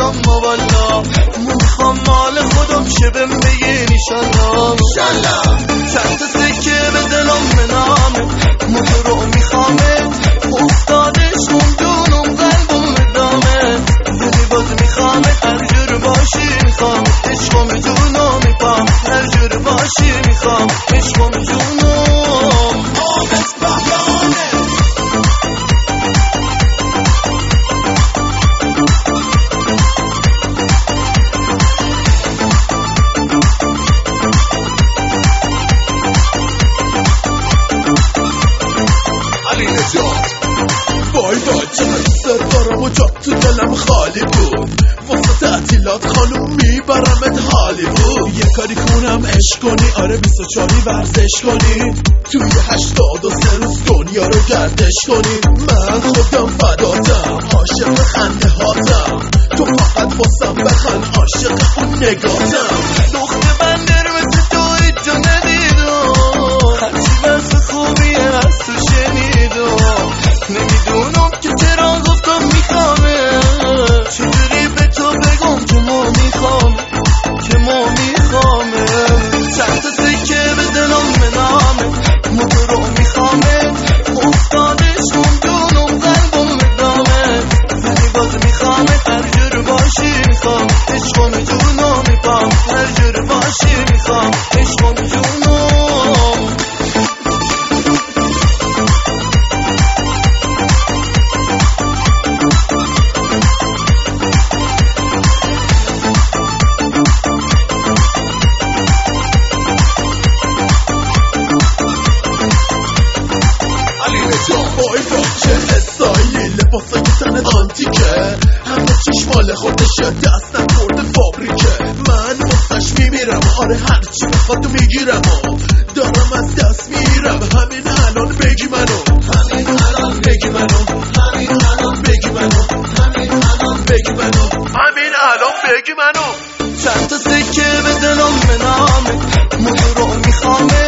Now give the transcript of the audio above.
اما والا میخوام مال خودم شه بهم بگین ایشالله چند تا سکه به دلم منامه موتور رو میخوامه افتادش موندونم قلبم ادامه ولی باز میخوامه هر جور باشی میخوام عشقم جونو میپام هر جور باشی میخوام عشقم جونو آمد بحرانه وای وای چقدر سر دارم و جات تو دلم خالی بود واسه تعطیلات خانوم میبرمت هالیوود یه کاری کنم عشق کنی آره 24 ورزش کنی توی 83 روز دنیا رو گردش کنی من خودم فداتم عاشق خنده هاتم تو فقط واسم بخند عاشق اون نگاتم نقطه بندر مثل تو هیچ جا ندیدم هرچی بس خوبیه از تو شنیدم نمیدونم که چرا گفتم میخوامه چجوری به تو بگم که ما میخوامه چند تا سکه به دلم منامه موتور رو میخوامه افتادش موندونم قلبم ادامه ولی باز میخوامه هر جور باشی میخوام عشقم جونو میپام هر جور باشی میخوام عشقم جونو وای وای چه استایلی لباسای تنت آنتیکه همه چیش مال خودشه دست نخورده فابریکه من واسش میمیرم آره هرچی بخواد میگیرم دارم از دست میرم همین الان بگی منو همین الان بگی منو همین الان بگی منو همین الان بگی منو همین الان بگی منو چند تا سکه به دلم منامه موتور رو میخوامه